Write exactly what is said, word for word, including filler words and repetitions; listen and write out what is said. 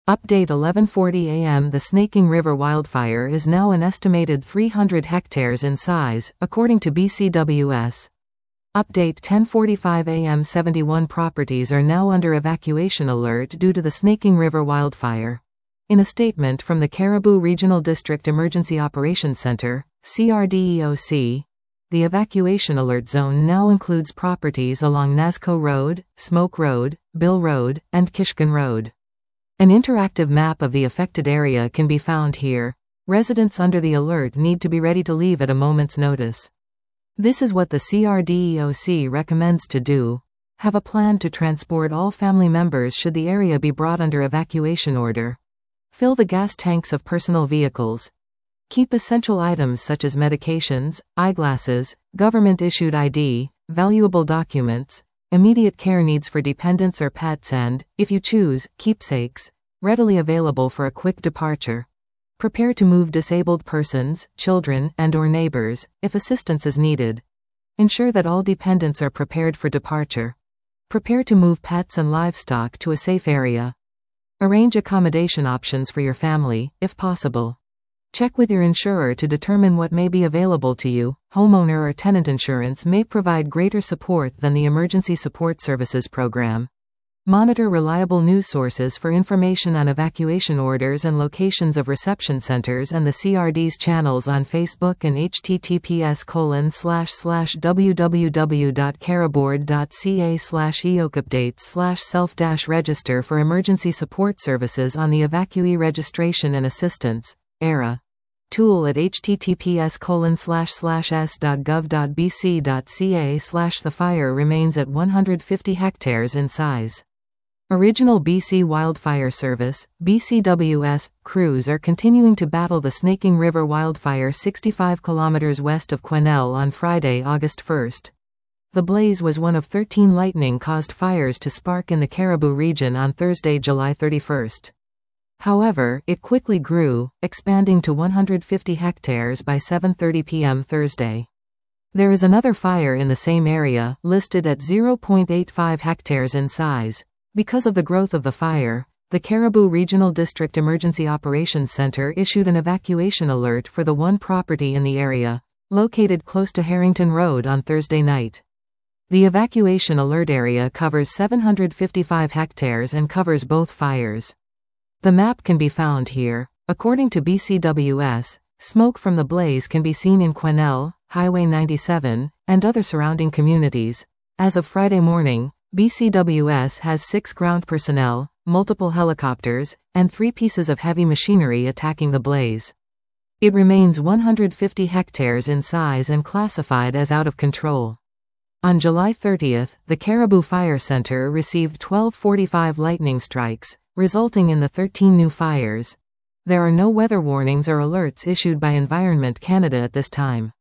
Update eleven forty a m The Snaking River wildfire is now an estimated three hundred hectares in size, according to B C W S. Update ten forty-five a m seventy-one properties are now under evacuation alert due to the Snaking River wildfire. In a statement from the Caribou Regional District Emergency Operations Center, C R D E O C, the evacuation alert zone now includes properties along Nasco Road, Smoke Road, Bill Road, and Kishkin Road. An interactive map of the affected area can be found here. Residents under the alert need to be ready to leave at a moment's notice. This is what the C R D E O C recommends to do. Have a plan to transport all family members should the area be brought under evacuation order. Fill the gas tanks of personal vehicles. Keep essential items such as medications, eyeglasses, government-issued I D, valuable documents, immediate care needs for dependents or pets and, if you choose, keepsakes, readily available for a quick departure. Prepare to move disabled persons, children, and or neighbors, if assistance is needed. Ensure that all dependents are prepared for departure. Prepare to move pets and livestock to a safe area. Arrange accommodation options for your family, if possible. Check with your insurer to determine what may be available to you. Homeowner or tenant insurance may provide greater support than the Emergency Support Services Program. Monitor reliable news sources for information on evacuation orders and locations of reception centers and the C R D's channels on Facebook and h t t p s colon slash slash w w w dot caribord dot c a slash eocupdates slash self dash register for emergency support services on the evacuee registration and assistance E R A tool at h t t p s colon slash slash s dot gov dot b c dot c a slash The fire remains at one hundred fifty hectares in size. Original B C Wildfire Service, B C W S, crews are continuing to battle the Snaking River wildfire sixty-five kilometers west of Quesnel on Friday, August first. The blaze was one of thirteen lightning-caused fires to spark in the Caribou region on Thursday, July thirty-first. However, it quickly grew, expanding to one hundred fifty hectares by seven thirty p m Thursday. There is another fire in the same area, listed at zero point eight five hectares in size. Because of the growth of the fire, the Caribou Regional District Emergency Operations Center issued an evacuation alert for the one property in the area, located close to Harrington Road on Thursday night. The evacuation alert area covers seven hundred fifty-five hectares and covers both fires. The map can be found here. According to B C W S, smoke from the blaze can be seen in Quesnel, Highway ninety-seven, and other surrounding communities. As of Friday morning, B C W S has six ground personnel, multiple helicopters, and three pieces of heavy machinery attacking the blaze. It remains one hundred fifty hectares in size and classified as out of control. On July thirtieth, the Caribou Fire Center received twelve forty-five lightning strikes, resulting in the thirteen new fires. There are no weather warnings or alerts issued by Environment Canada at this time.